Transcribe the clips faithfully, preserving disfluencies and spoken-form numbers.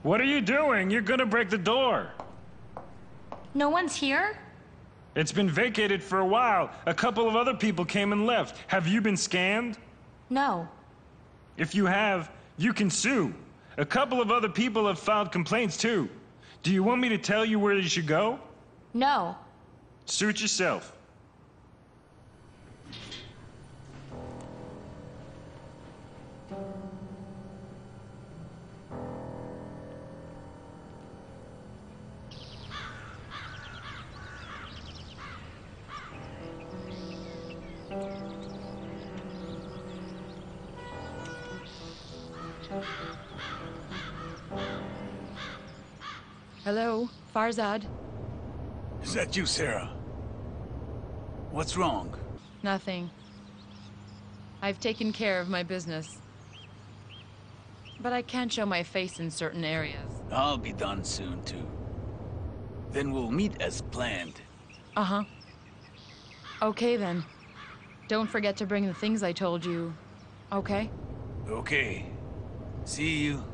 What are you doing? You're gonna break the door. No one's here? It's been vacated for a while. A couple of other people came and left. Have you been scammed? No. If you have, you can sue. A couple of other people have filed complaints too. Do you want me to tell you where you should go? No. Suit yourself. Hello, Farzad. Is that you, Sarah? What's wrong? Nothing. I've taken care of my business. But I can't show my face in certain areas. I'll be done soon, too. Then we'll meet as planned. Uh-huh. Okay, then. Don't forget to bring the things I told you, okay? Okay. See you.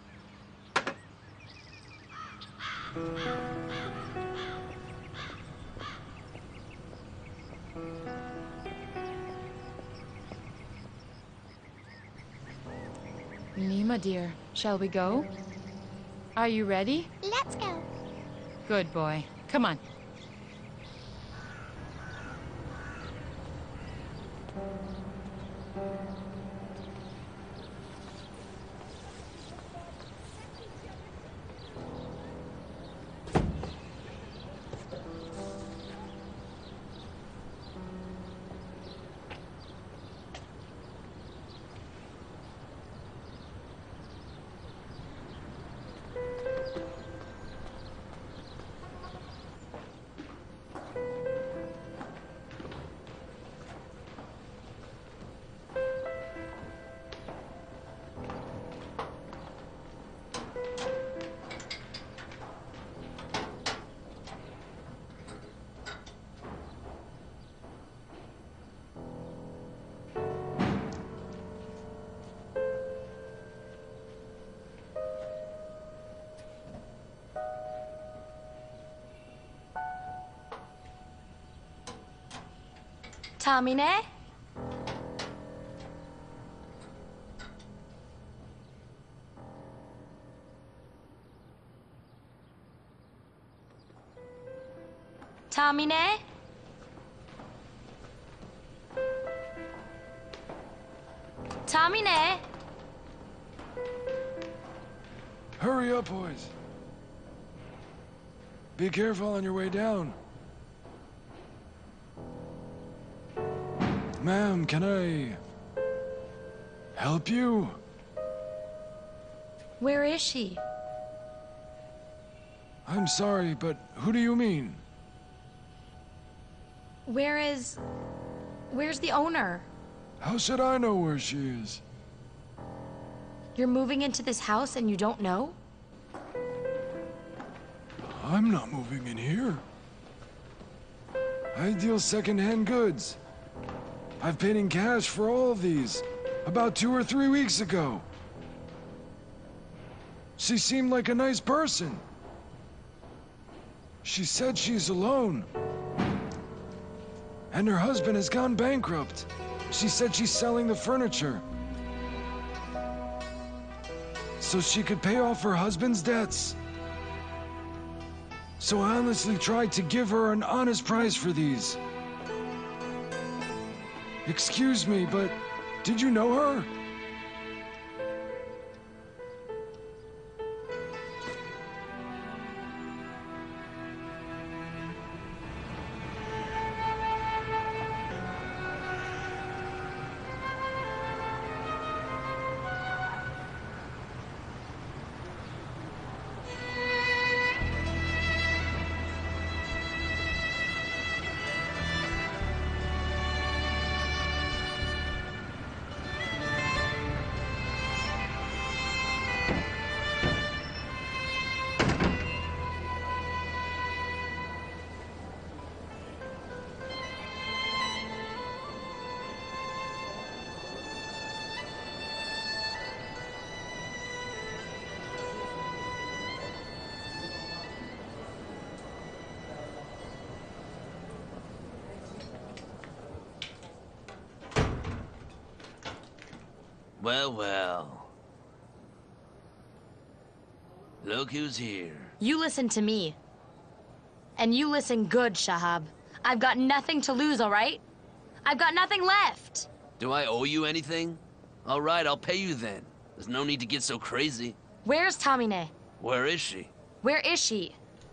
Nima, dear, shall we go? Are you ready? Let's go. Good boy. Come on. Tamine? Tamine? Tamine? Hurry up, boys. Be careful on your way down. Ma'am, can I help you? Where is she? I'm sorry, but who do you mean? Where is... Where's the owner? How should I know where she is? You're moving into this house and you don't know? I'm not moving in here. I deal second-hand goods. I've paid in cash for all of these, about two or three weeks ago. She seemed like a nice person. She said she's alone. And her husband has gone bankrupt. She said she's selling the furniture so she could pay off her husband's debts. So I honestly tried to give her an honest price for these. Excuse me, but did you know her? Well, well. Look who's here. You listen to me. And you listen good, Shahab. I've got nothing to lose, all right? I've got nothing left. Do I owe you anything? All right, I'll pay you then. There's no need to get so crazy. Where's Tamine? Where is she? Where is she?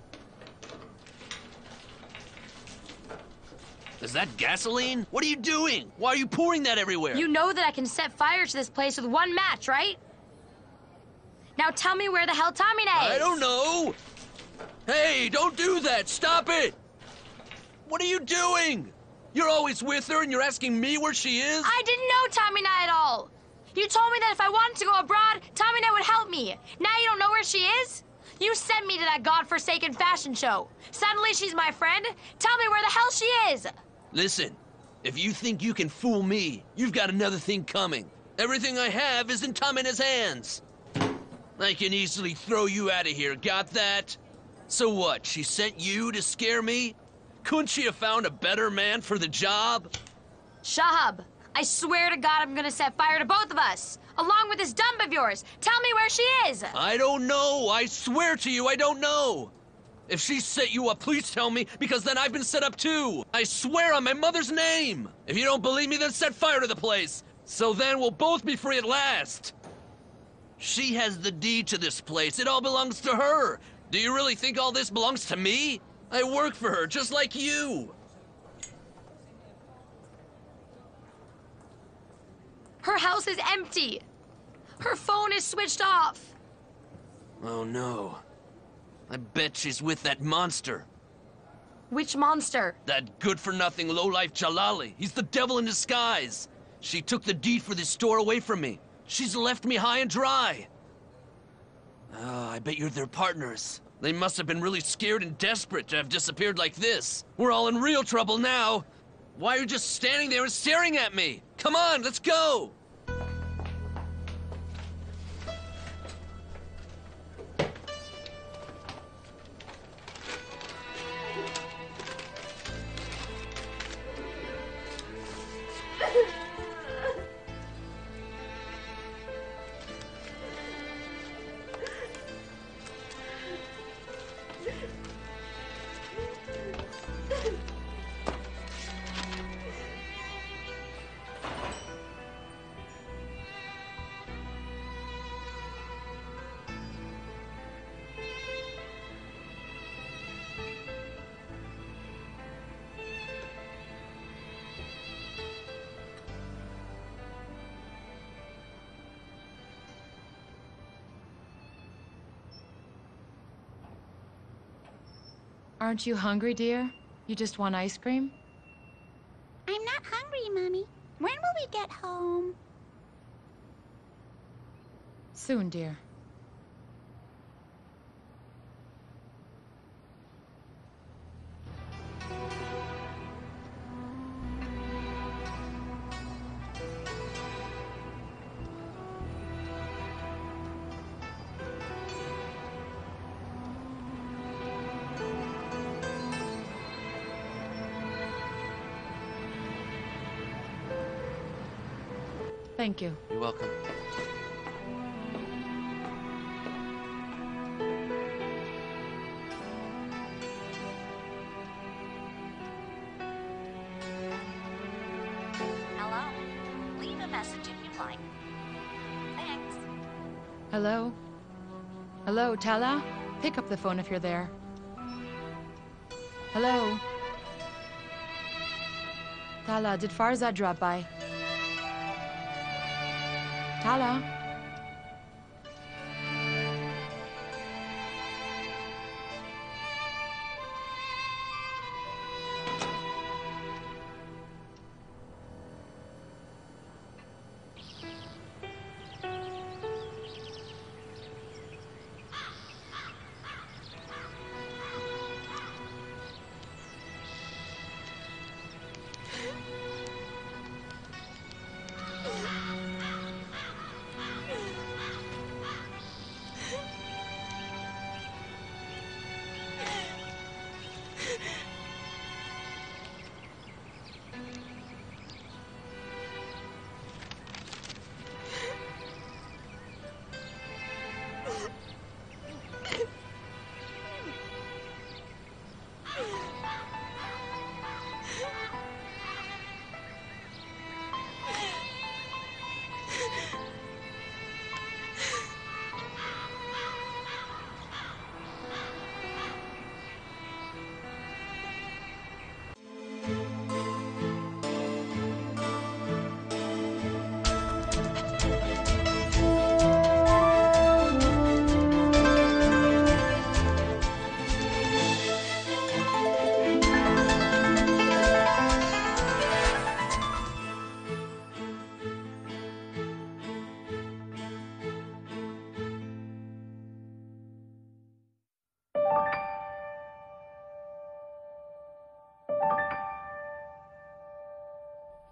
Is that gasoline? What are you doing? Why are you pouring that everywhere? You know that I can set fire to this place with one match, right? Now tell me where the hell Tamine is. I don't know. Hey, don't do that. Stop it. What are you doing? You're always with her and you're asking me where she is? I didn't know Tamine at all. You told me that if I wanted to go abroad, Tamine would help me. Now you don't know where she is? You sent me to that godforsaken fashion show. Suddenly she's my friend? Tell me where the hell she is. Listen, if you think you can fool me, you've got another thing coming. Everything I have is in Tamine's hands. I can easily throw you out of here, got that? So what, she sent you to scare me? Couldn't she have found a better man for the job? Shahab, I swear to God I'm gonna set fire to both of us, along with this dump of yours. Tell me where she is. I don't know. I swear to you, I don't know. If she set you up, please tell me, because then I've been set up too. I swear on my mother's name. If you don't believe me, then set fire to the place. So then we'll both be free at last. She has the deed to this place. It all belongs to her. Do you really think all this belongs to me? I work for her, just like you. Her house is empty. Her phone is switched off. Oh no. I bet she's with that monster. Which monster? That good-for-nothing lowlife Jalali. He's the devil in disguise. She took the deed for this store away from me. She's left me high and dry. Oh, I bet you're their partners. They must have been really scared and desperate to have disappeared like this. We're all in real trouble now. Why are you just standing there and staring at me? Come on, let's go! Aren't you hungry, dear? You just want ice cream? I'm not hungry, Mommy. When will we get home? Soon, dear. Thank you. You're welcome. Hello? Leave a message if you'd like. Thanks. Hello? Hello, Tala? Pick up the phone if you're there. Hello? Tala, did Farzad drop by? Tala?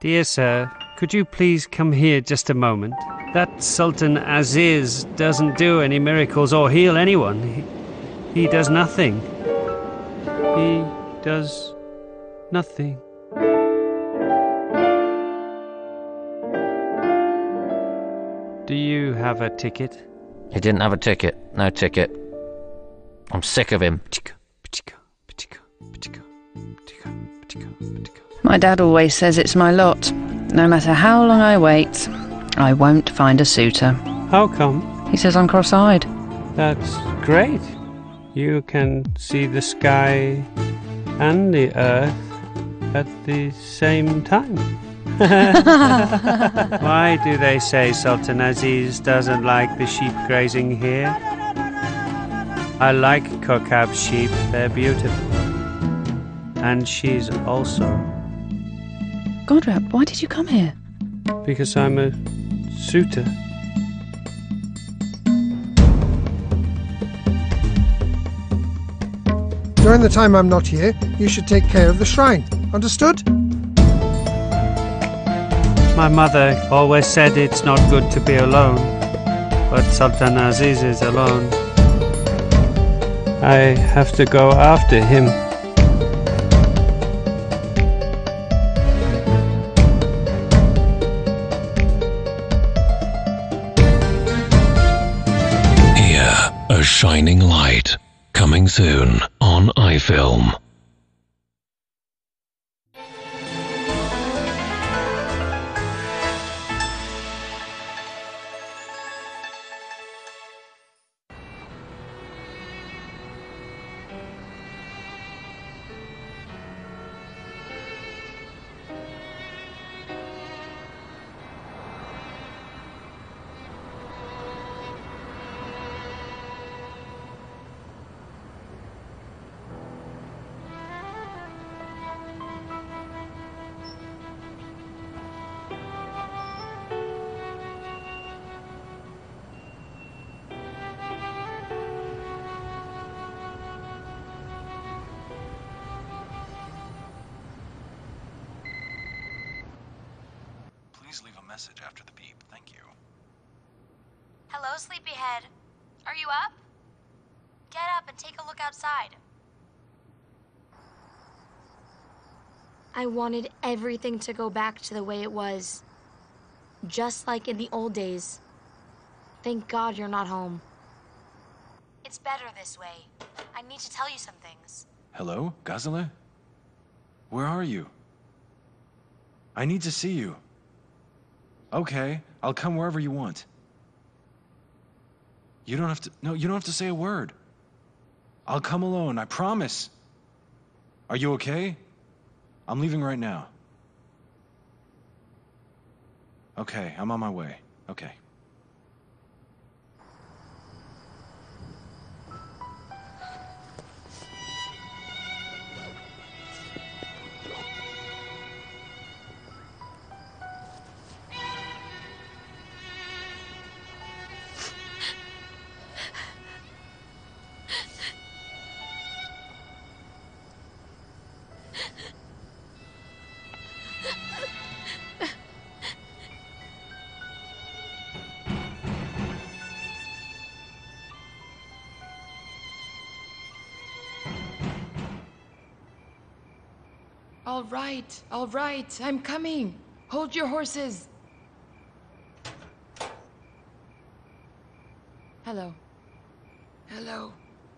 Dear sir, could you please come here just a moment? That Sultan Aziz doesn't do any miracles or heal anyone. He, he does nothing. He does nothing. Do you have a ticket? He didn't have a ticket. No ticket. I'm sick of him. My dad always says it's my lot. No matter how long I wait, I won't find a suitor. How come? He says I'm cross-eyed. That's great. You can see the sky and the earth at the same time. Why do they say Sultan Aziz doesn't like the sheep grazing here? I like Kokab sheep, they're beautiful. And she's also. Godrap, why did you come here? Because I'm a suitor. During the time I'm not here, you should take care of the shrine. Understood? My mother always said it's not good to be alone, but Sultan Aziz is alone. I have to go after him. Here, a shining light, coming soon on iFilm. Please leave a message after the beep. Thank you. Hello, sleepyhead. Are you up? Get up and take a look outside. I wanted everything to go back to the way it was. Just like in the old days. Thank God you're not home. It's better this way. I need to tell you some things. Hello, Ghazaleh? Where are you? I need to see you. Okay, I'll come wherever you want. You don't have to, no, you don't have to say a word. I'll come alone, I promise. Are you okay? I'm leaving right now. Okay, I'm on my way. Okay. All right, all right, I'm coming. Hold your horses. Hello. Hello.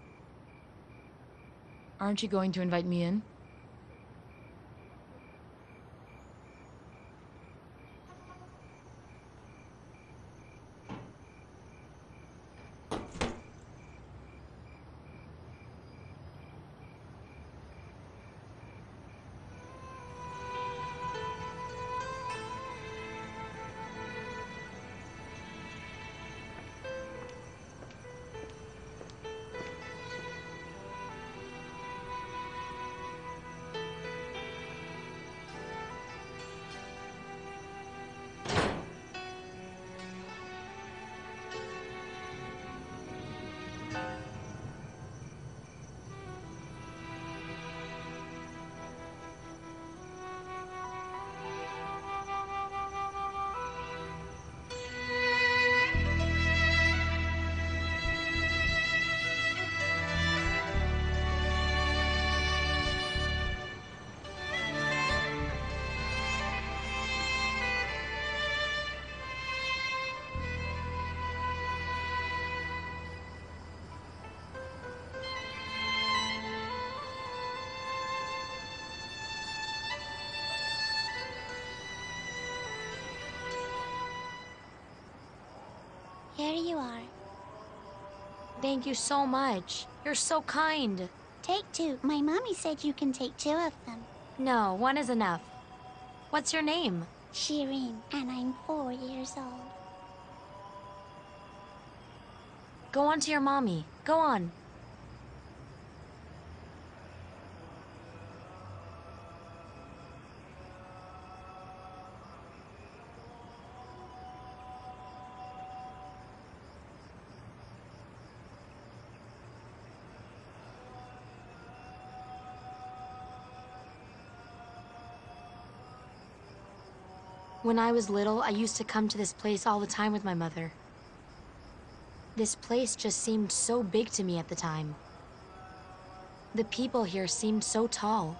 Aren't you going to invite me in? Here you are. Thank you so much. You're so kind. Take two. My mommy said you can take two of them. No, one is enough. What's your name? Shireen, and I'm four years old. Go on to your mommy. Go on. When I was little, I used to come to this place all the time with my mother. This place just seemed so big to me at the time. The people here seemed so tall.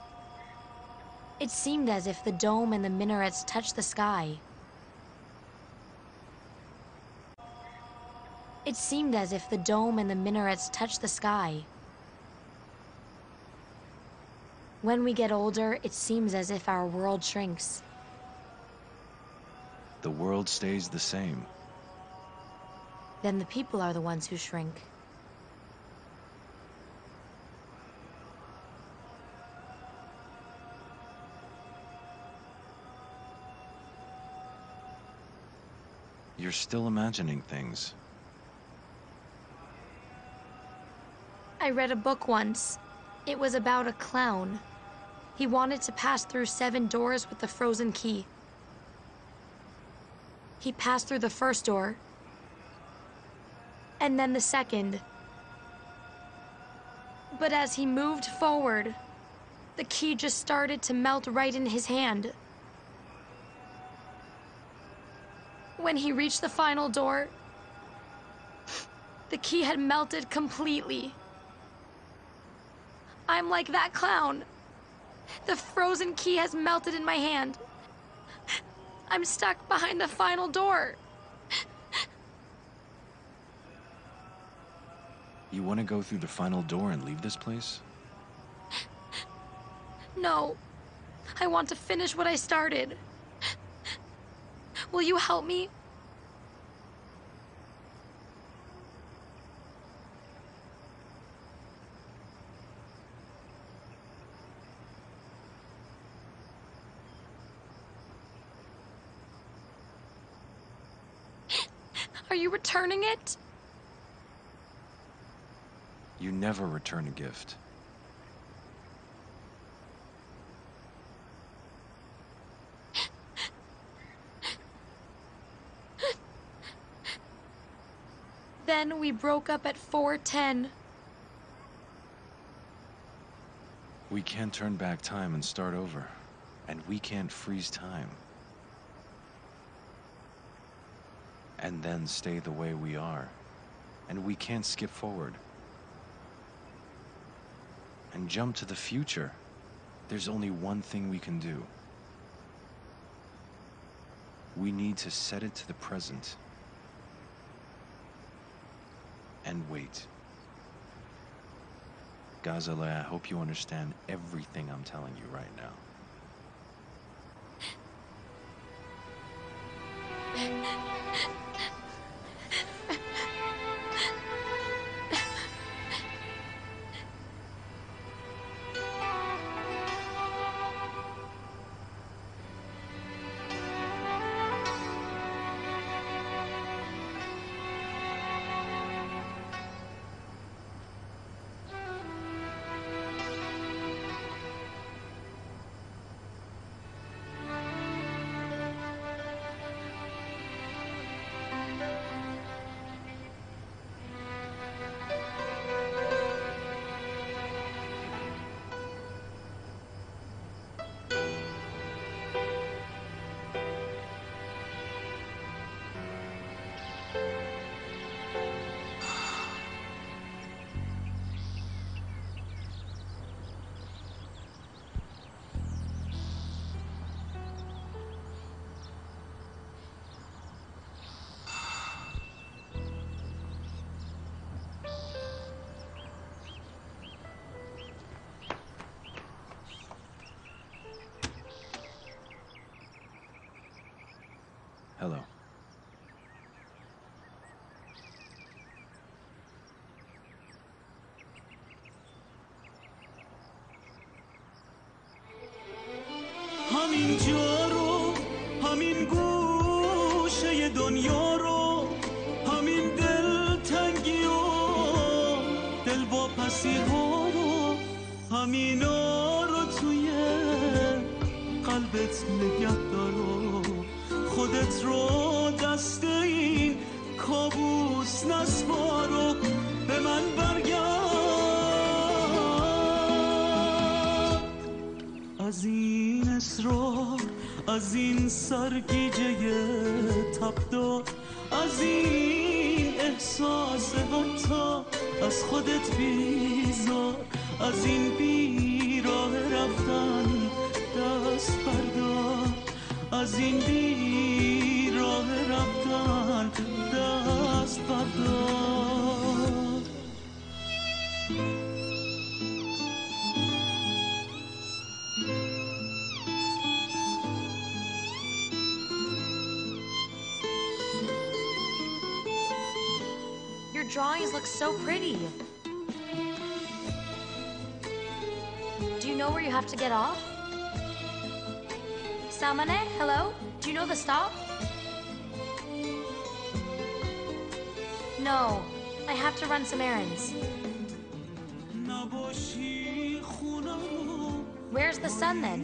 It seemed as if the dome and the minarets touched the sky. It seemed as if the dome and the minarets touched the sky. When we get older, it seems as if our world shrinks. The world stays the same. Then the people are the ones who shrink. You're still imagining things. I read a book once. It was about a clown. He wanted to pass through seven doors with the frozen key. He passed through the first door, and then the second. But as he moved forward, the key just started to melt right in his hand. When he reached the final door, the key had melted completely. I'm like that clown. The frozen key has melted in my hand. I'm stuck behind the final door. You want to go through the final door and leave this place? No. I want to finish what I started. Will you help me? Are you returning it? You never return a gift. Then we broke up at four ten. We can't turn back time and start over. And we can't freeze time. And then stay the way we are. And we can't skip forward. And jump to the future. There's only one thing we can do. We need to set it to the present. And wait. Ghazaleh, I hope you understand everything I'm telling you right now. همین جا رو، همین گوشه دنیا رو، همین دلتنگی و دلواپسی ها رو، همینا رو توی قلبت نگه دار و خودت رو دست این کابوس نسپارو، به من برگرد. از این اسرار، از این سرگیجه تبدار، از این احساس حتی از خودت بیزار، از این بیراه رفتن دست بردار، از این بیراه رفتن دست بردار. Your drawings look so pretty. Do you know where you have to get off? Samane, hello? Do you know the stop? No, I have to run some errands. Where's the sun then?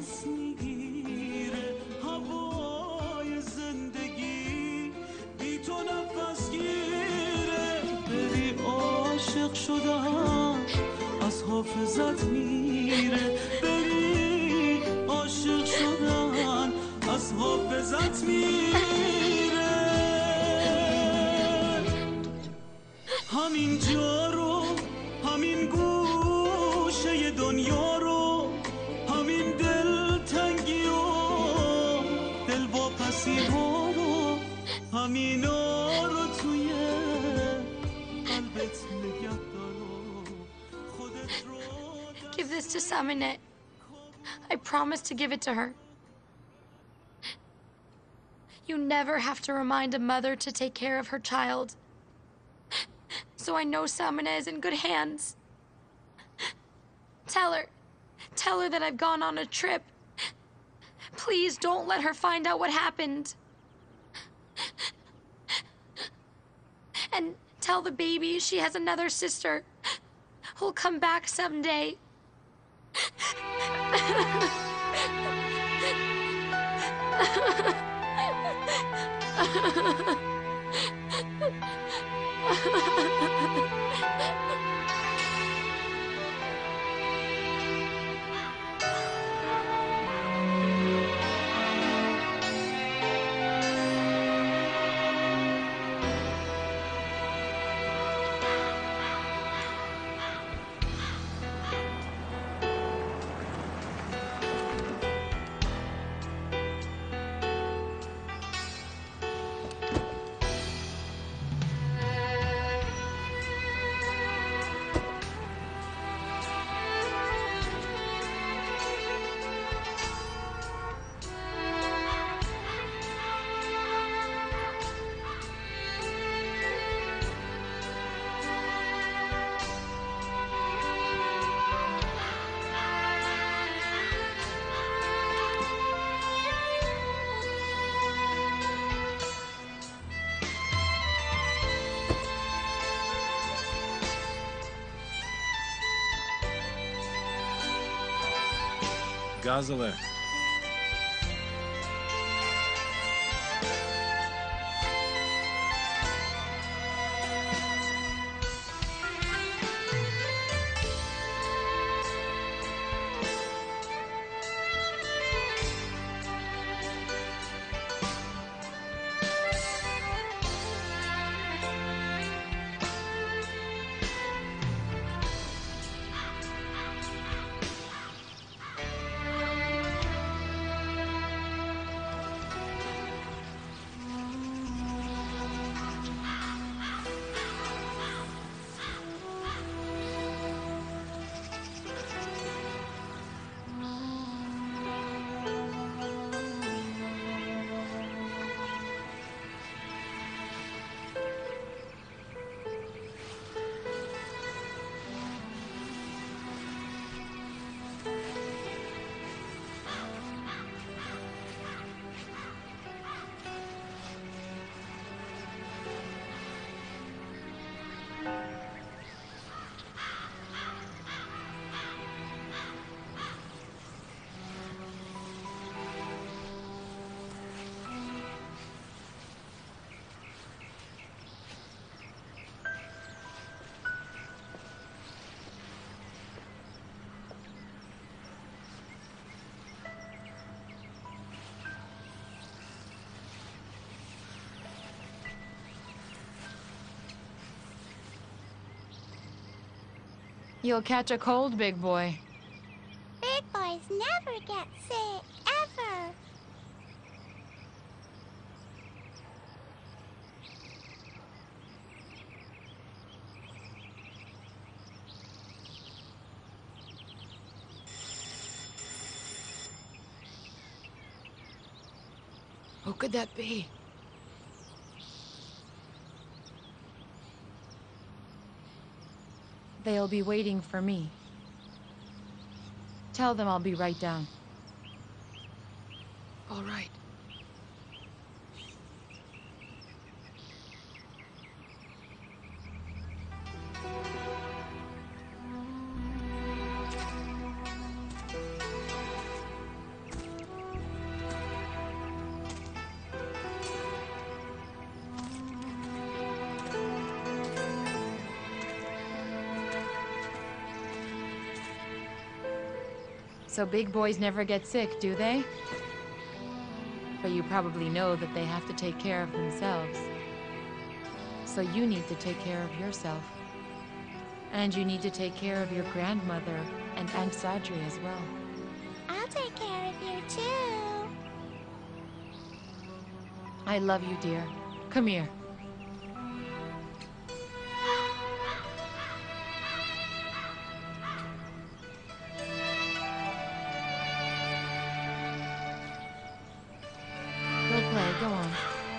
عاشق شدم از حافظت میره، بری عاشق شدن از حافظت میره. همین جا رو، همین گوشه دنیا رو، همین دلتنگی و دلواپسی ها رو، همینا رو توی قلبت نگه دار و خودت رو. Give this to Saminette. I promise to give it to her. You never have to remind a mother to take care of her child. So I know Samina is in good hands. Tell her, tell her that I've gone on a trip. Please don't let her find out what happened. And tell the baby she has another sister who'll come back someday. Gazale. You'll catch a cold, big boy. Big boys never get sick, ever. Who could that be? They'll be waiting for me. Tell them I'll be right down. All right. So big boys never get sick, do they? But you probably know that they have to take care of themselves. So you need to take care of yourself. And you need to take care of your grandmother and Aunt Sadri as well. I'll take care of you too. I love you, dear. Come here. Go on.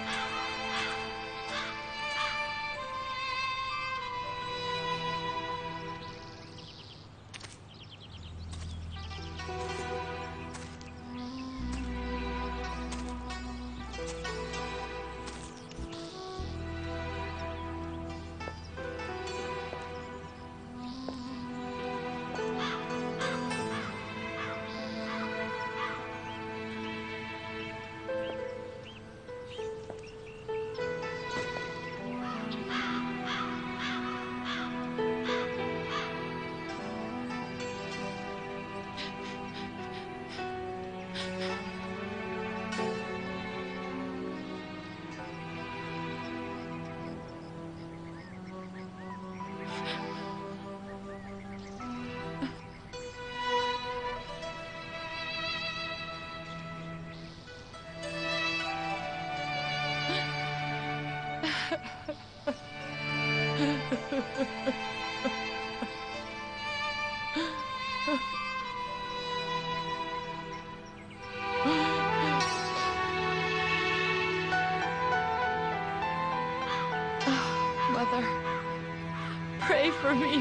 Mother, pray for me.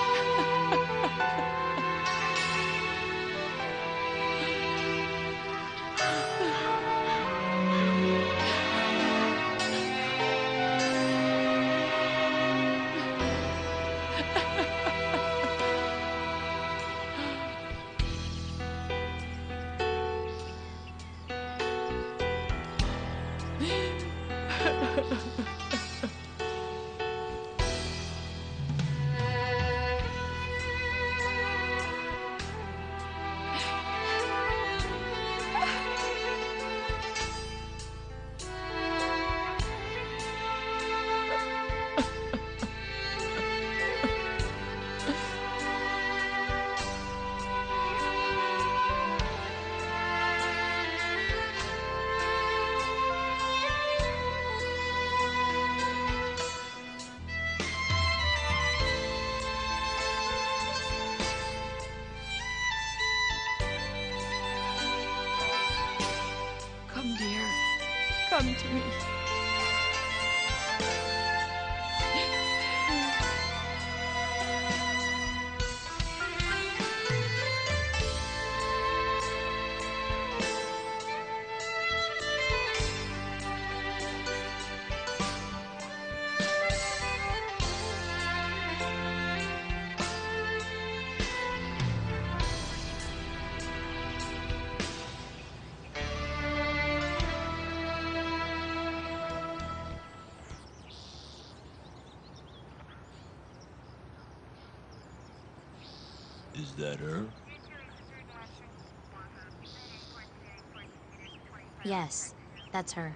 Come to me. Is that her? Yes, that's her.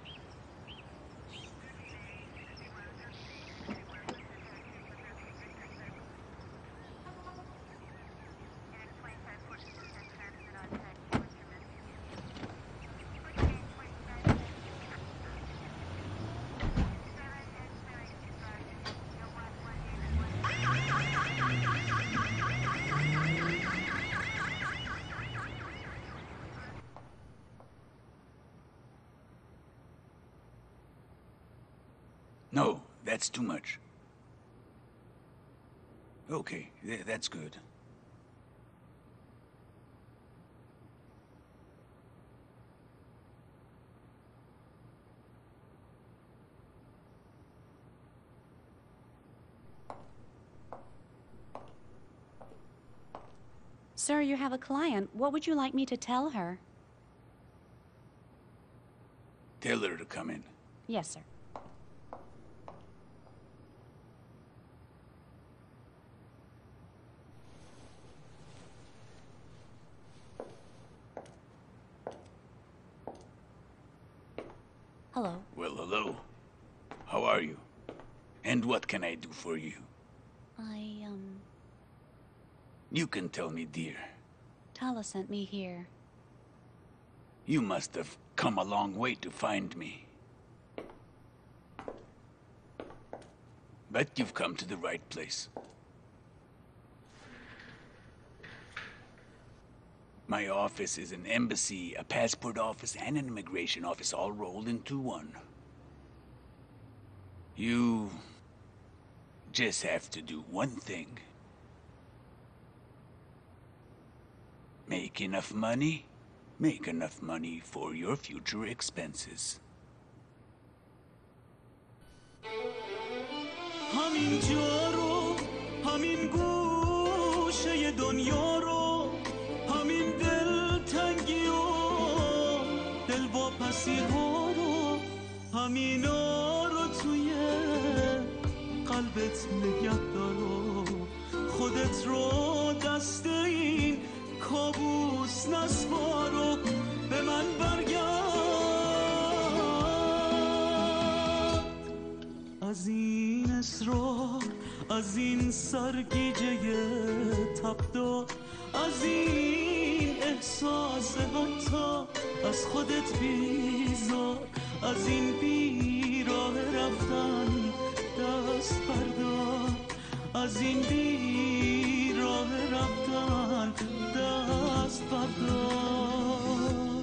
No, that's too much. Okay, th that's good. Sir, you have a client. What would you like me to tell her? Tell her to come in. Yes, sir. Hello. Well, hello. How are you? And what can I do for you? I, um... You can tell me, dear. Tala sent me here. You must have come a long way to find me. But you've come to the right place. My office is an embassy, a passport office, and an immigration office all rolled into one. You just have to do one thing. Make enough money, make enough money for your future expenses. همین جا رو، همین گوشه دنیا رو، همین دلتنگی و دلواپسی ها رو، همینا رو توی قلبت نگه دار و خودت رو دست این کابوس نسپارو به من برگرد. از این اسرار، از این سرگیجه تبدار، از این احساس حتی از خودت بیزار، از این بیراه رفتن دست بردار، از این بیراه رفتن دست بردار.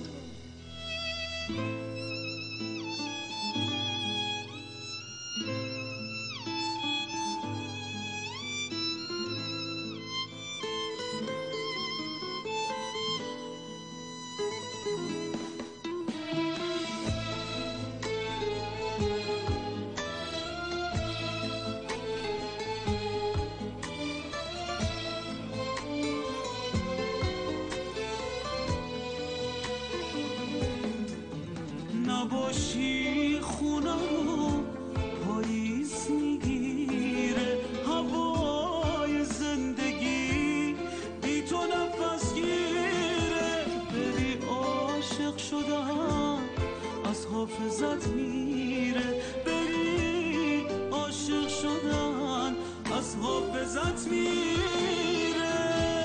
نباشی خونه رو پاییز میگیره، هوای زندگی بی تو نفس گیره، بری عاشق شدن از حافظت میره، بری عاشق شدن از حافظت میره.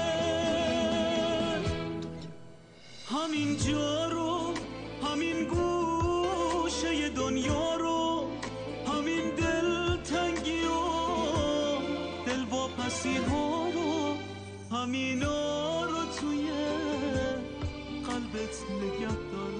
همین جا رو، همین گوشه دنیا رو، همین دلتنگی و دلواپسی ها رو، همینا رو توی قلبت نگه دار